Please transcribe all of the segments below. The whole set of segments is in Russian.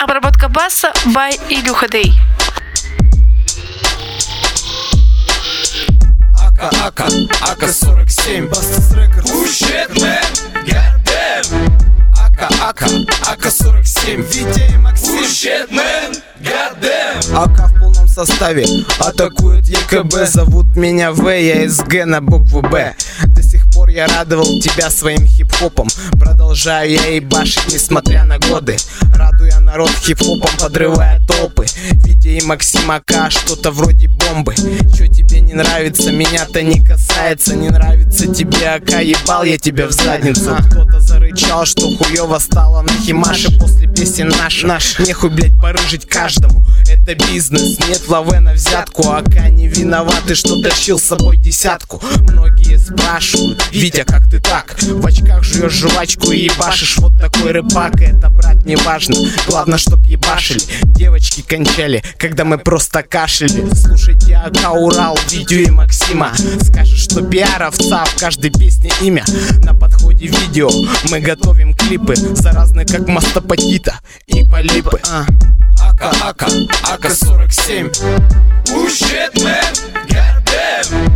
Обработка баса by Илюха Дэй. АК-47 Bastos Records. Push it, man, goddamn. АК-47 Витя и Максим. Push it, man, goddamn. АК в полном составе атакует ЕКБ. Зовут меня В, я СГ на букву Б. До сих пор я радовал тебя своим хип-хопом. Продолжаю я ебашить, несмотря на годы. Радуя народ хип-хопом, подрывая толпы. Витя и Максим АК, что-то вроде бомбы. Чё тебе не нравится, меня-то не касается. Не нравится тебе АК, ебал я тебя в задницу. Кто-то зарычал, что хуёво стало на химаше после песен наш. Нехуй, блять, порыжить каждому. Это бизнес, нет лаве на взятку. АК не виноваты, что тащил с собой десятку. Многие спрашивают: Витя, как ты так? В очках жуешь жвачку и ебашишь, вот такой рыбак. Это, брат, не важно, главное, чтоб ебашили. Девочки кончали, когда мы просто кашляли. Слушайте АК Урал, Витю и Максима. Скажешь, что пиаровца в каждой песне имя. На подходе видео мы готовим клипы, заразные как мастопатита и полипы. АК-47 Push it, man, goddamn.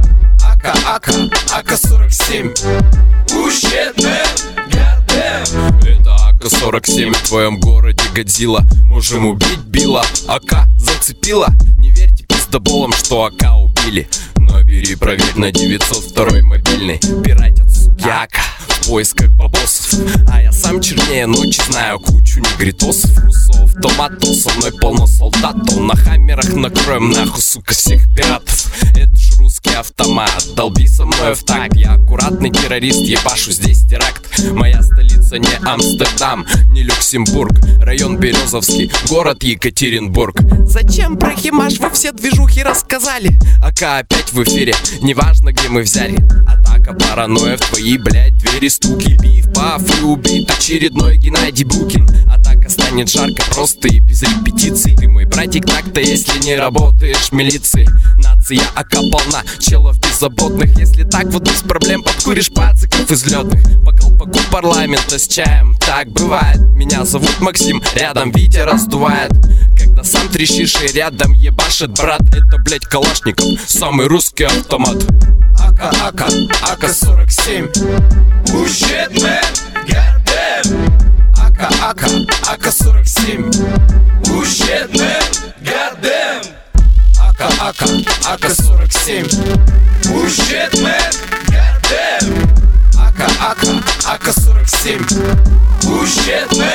АК-47 Push it, man, goddamn. Это АК-47 в твоем городе Годзилла. Можем убить Билла. АК зацепила. Не верьте пиздоболам, что АК убили. Но бери, проверь на 902 мобильный. Пиратят, суки, АК в поисках бабосов. А я сам чернее ночи, знаю кучу негритосов. Русов, томатов, со мной полно солдатов. На хаммерах накроем нахуй, сука, всех пиратов. Это ж русский автомат, долби со мной в такт. Я аккуратный террорист, ебашу здесь теракт. Моя столица не Амстердам, не Люксембург. Район Березовский, город Екатеринбург. Зачем про химаш вы все движухи рассказали? АК опять в эфире, неважно где мы взяли. Атака, паранойя, в твои, блять, двери стуки. Пив, паф и убит очередной Геннадий Букин. Атака станет жарко, просто и без репетиций. Ты мой братик так-то, если не работаешь в милиции. Нация АК полна, челов беззаботных. Если так вот без проблем подкуришь пациков излетных. По колпаку парламента с чаем, так бывает. Меня зовут Максим, рядом Витя раздувает. Когда сам трещишь и рядом ебашит брат. Это, блять, Калашников, самый русский автомат. АК-47 Push it, man, goddamn. АК-47 Push it, man, goddamn. АК-47 Push it, man, goddamn. АК-47 Push it, man.